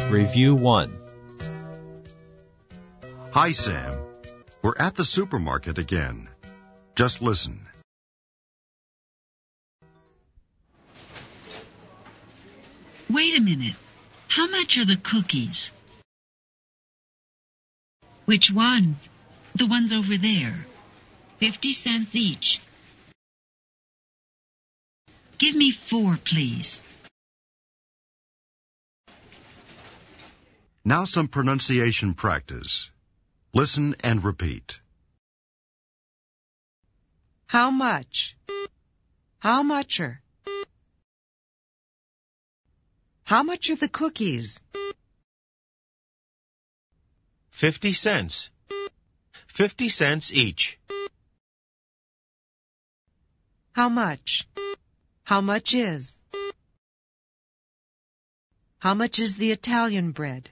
Review 1. Hi, Sam. We're at the supermarket again. Just listen. Wait a minute. How much are the cookies? Which ones? The ones over there. 50 cents each. Give me 4, please. Now some pronunciation practice. Listen and repeat. How much? How much are? How much are the cookies? 50 cents. 50 cents each. How much? How much is? How much is the Italian bread?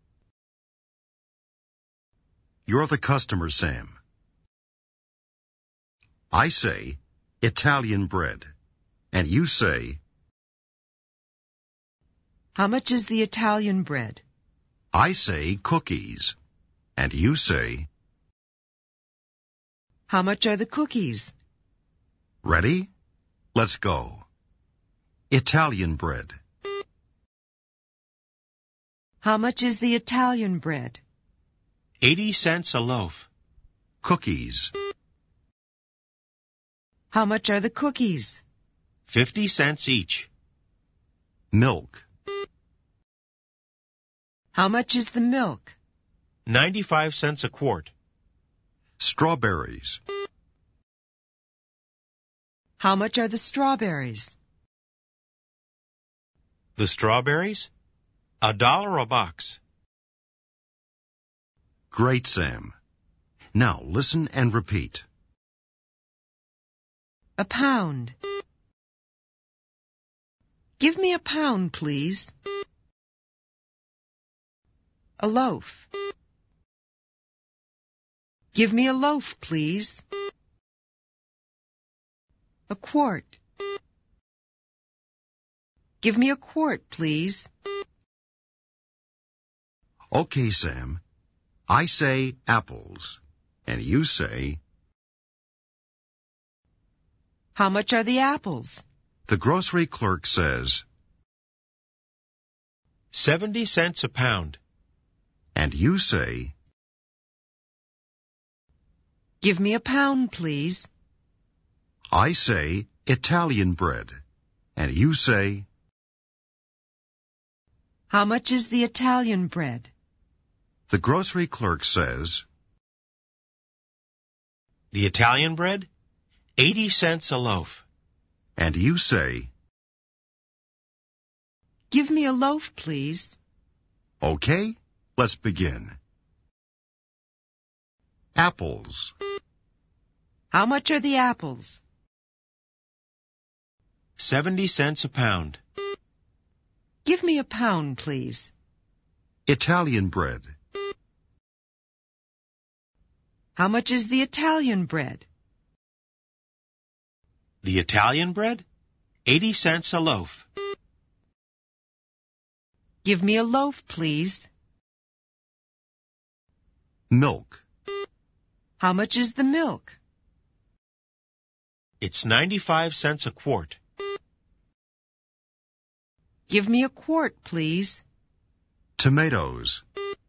You're the customer, Sam. I say Italian bread, and you say, how much is the Italian bread? I say cookies, and you say, how much are the cookies? Ready? Let's go. Italian bread. How much is the Italian bread? 80 cents a loaf. Cookies. How much are the cookies? 50 cents each. Milk. How much is the milk? 95 cents a quart. Strawberries. How much are the strawberries? The strawberries? $1 a box. Great, Sam. Now listen and repeat. A pound. Give me a pound, please. A loaf. Give me a loaf, please. A quart. Give me a quart, please. Okay, Sam. I say apples, and you say, how much are the apples? The grocery clerk says, 70 cents a pound. And you say, give me a pound, please. I say Italian bread, and you say, how much is the Italian bread? The grocery clerk says, the Italian bread? 80 cents a loaf. And you say, give me a loaf, please. Okay, let's begin. Apples. How much are the apples? 70 cents a pound. Give me a pound, please. Italian bread. How much is the Italian bread? The Italian bread? 80 cents a loaf. Give me a loaf, please. Milk. How much is the milk? It's 95 cents a quart. Give me a quart, please. Tomatoes.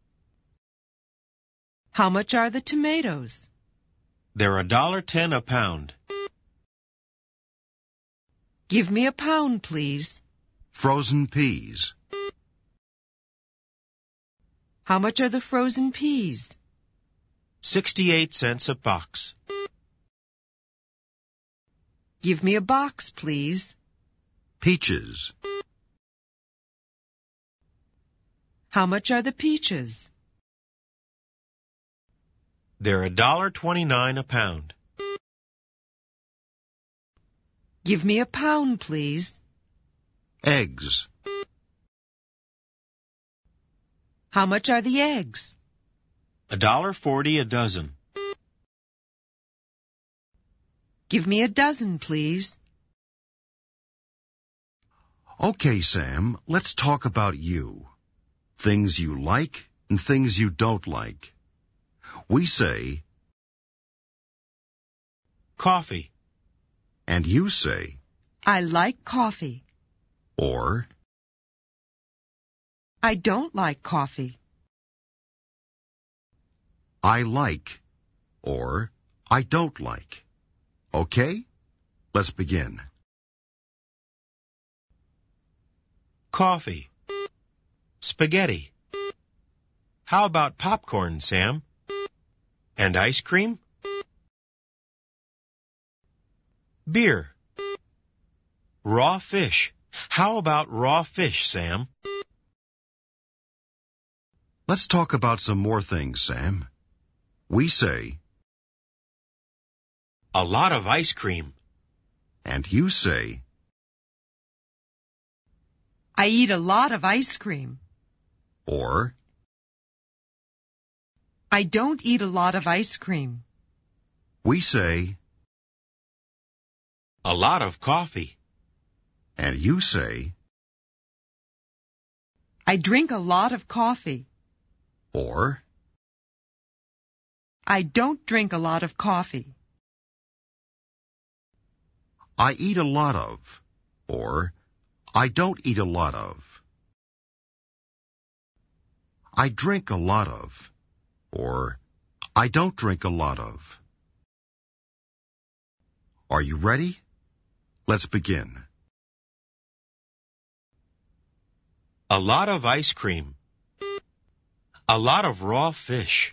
How much are the tomatoes? They're $1.10 a pound. Give me a pound, please. Frozen peas. How much are the frozen peas? 68 cents a box. Give me a box, please. Peaches. How much are the peaches? They're $1.29 a pound. Give me a pound, please. Eggs. How much are the eggs? $1.40 a dozen. Give me a dozen, please. Okay, Sam, let's talk about you. things you like and things you don't like. We say, coffee. and you say, I like coffee. or I don't like coffee. I like, or I don't like. Okay? Let's begin. Coffee. Spaghetti. How about popcorn, Sam? And ice cream? Beer. Raw fish. How about raw fish, Sam? Let's talk about some more things, Sam. We say, A lot of ice cream. and you say, I eat a lot of ice cream. or I don't eat a lot of ice cream. we say, A lot of coffee. and you say, I drink a lot of coffee. or I don't drink a lot of coffee. I eat a lot of, or I don't eat a lot of. I drink a lot of, or I don't drink a lot of. Are you ready? Let's begin. A lot of ice cream. A lot of raw fish.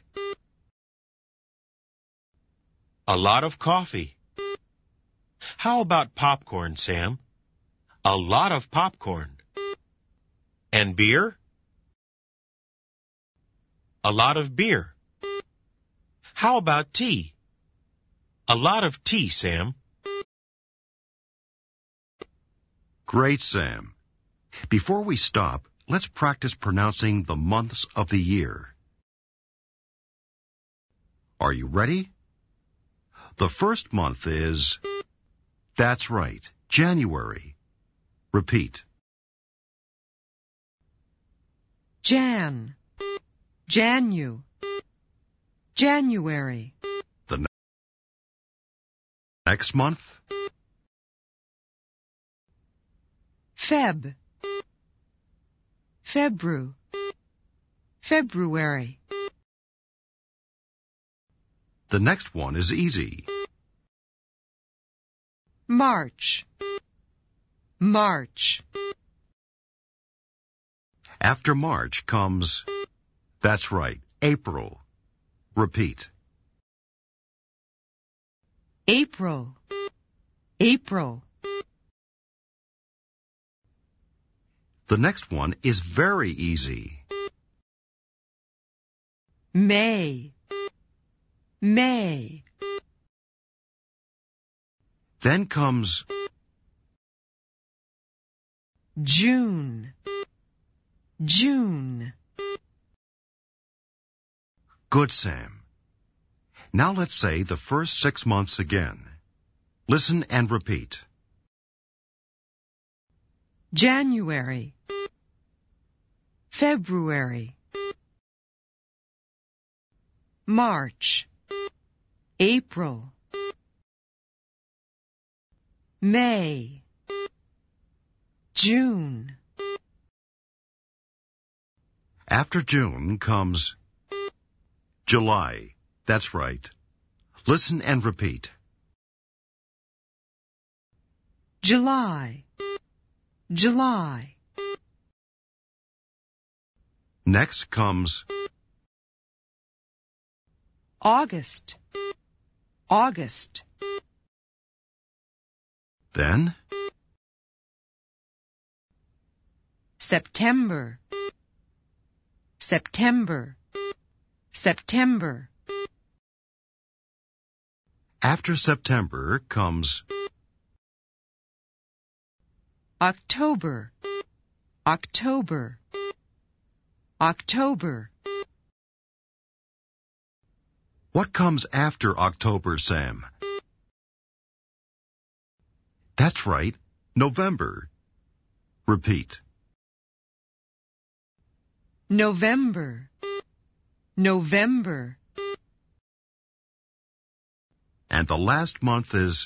A lot of coffee. How about popcorn, Sam? A lot of popcorn. And beer? A lot of beer. How about tea? A lot of tea, Sam. Great, Sam. Before we stop, let's practice pronouncing the months of the year. Are you ready? The first month is, that's right, January. Repeat. Jan. January. The next month, February. the next one is easy. March. After March comes, that's right, April. Repeat. April. The next one is very easy. May. Then comes, June. good, Sam. Now let's say the first 6 months again. Listen and repeat. January. February. March. April. May. June. After June comes July. That's right. Listen and repeat. July. Next comes August. then September. after September comes October. What comes after October, Sam? That's right, November. Repeat. November, November. And the last month is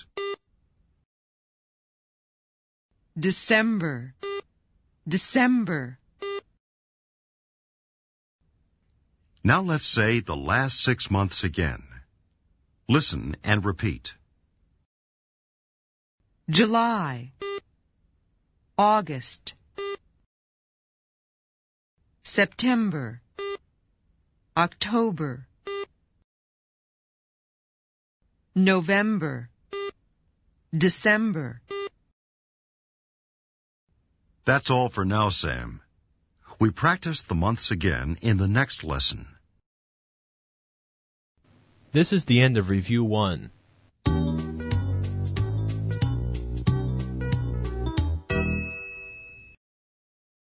December, December. Now let's say the last 6 months again. Listen and repeat. July, August, September, October, November, December. That's all for now, Sam. We practice the months again in the next lesson. This is the end of Review 1.